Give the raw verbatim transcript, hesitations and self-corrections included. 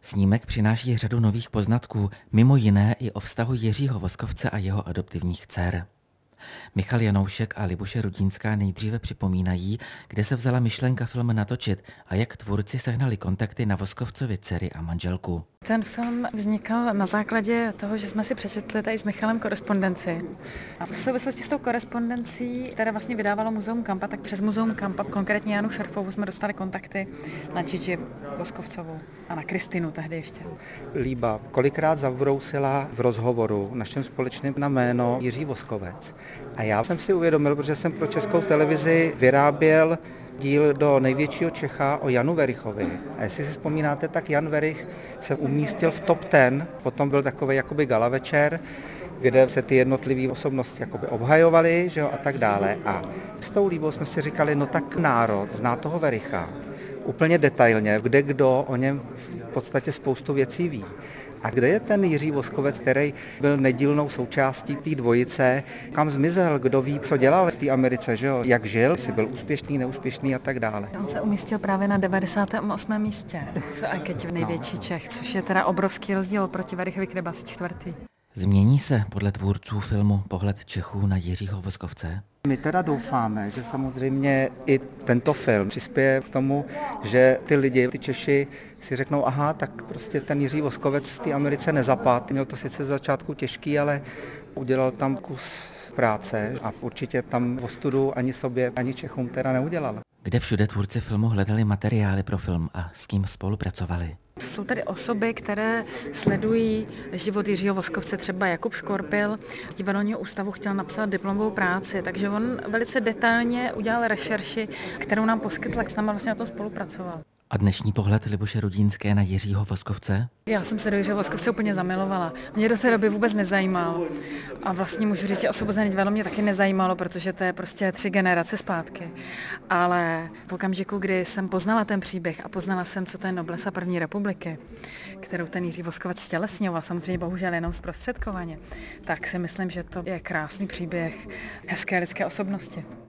Snímek přináší řadu nových poznatků, mimo jiné i o vztahu Jiřího Voskovce a jeho adoptivních dcer. Michal Janoušek a Libuše Rudínská nejdříve připomínají, kde se vzala myšlenka film natočit a jak tvůrci sehnali kontakty na Voskovcovi dcery a manželku. Ten film vznikal na základě toho, že jsme si přečetli tady s Michalem korespondenci. A v souvislosti s tou korespondencí, která vlastně vydávalo Muzeum Kampa, tak přes Muzeum Kampa, konkrétně Janu Šerfovou, jsme dostali kontakty na Gigi Voskovcovou a na Kristinu tehdy ještě. Líba kolikrát zabrousila v rozhovoru našem společném na jméno Jiří Voskovec. A já jsem si uvědomil, protože jsem pro Českou televizi vyráběl díl do největšího Čecha o Janu Verichovi. A jestli si vzpomínáte, tak Jan Verich se umístil v top ten, potom byl takový jakoby gala večer, kde se ty jednotlivé osobnosti jakoby obhajovaly, že jo, a tak dále. A s tou Líbou jsme si říkali, no tak národ zná toho Vericha úplně detailně, kde kdo o něm v podstatě spoustu věcí ví. A kde je ten Jiří Voskovec, který byl nedílnou součástí té dvojice, kam zmizel, kdo ví, co dělal v té Americe, že jo? Jak žil, jestli byl úspěšný, neúspěšný a tak dále. On se umístil právě na devadesátém osmém místě, co a keď v největší Čech, což je teda obrovský rozdíl proti Verichovi, kde byl asi čtvrtý. Změní se podle tvůrců filmu pohled Čechů na Jiřího Voskovce? My teda doufáme, že samozřejmě i tento film přispěje k tomu, že ty lidi, ty Češi si řeknou, aha, tak prostě ten Jiří Voskovec v té Americe nezapad. Měl to sice z začátku těžký, ale udělal tam kus práce a určitě tam ostudu ani sobě, ani Čechům teda neudělal. Kde všude tvůrci filmu hledali materiály pro film a s kým spolupracovali? Jsou tady osoby, které sledují život Jiřího Voskovce, třeba Jakub Škorpil z Divadelního ústavu chtěl napsat diplomovou práci, takže on velice detailně udělal rešerši, kterou nám poskytl, jak s námi vlastně na tom spolupracoval. A dnešní pohled Libuše Rudínské na Jiřího Voskovce? Já jsem se do Jiřího Voskovce úplně zamilovala. Mě do té doby vůbec nezajímal. A vlastně můžu říct, že Osvobozené divadlo mě taky nezajímalo, protože to je prostě tři generace zpátky. Ale v okamžiku, kdy jsem poznala ten příběh a poznala jsem, co to je noblesa první republiky, kterou ten Jiří Voskovec stělesňoval, samozřejmě bohužel jenom zprostředkovaně, tak si myslím, že to je krásný příběh hezké lidské osobnosti.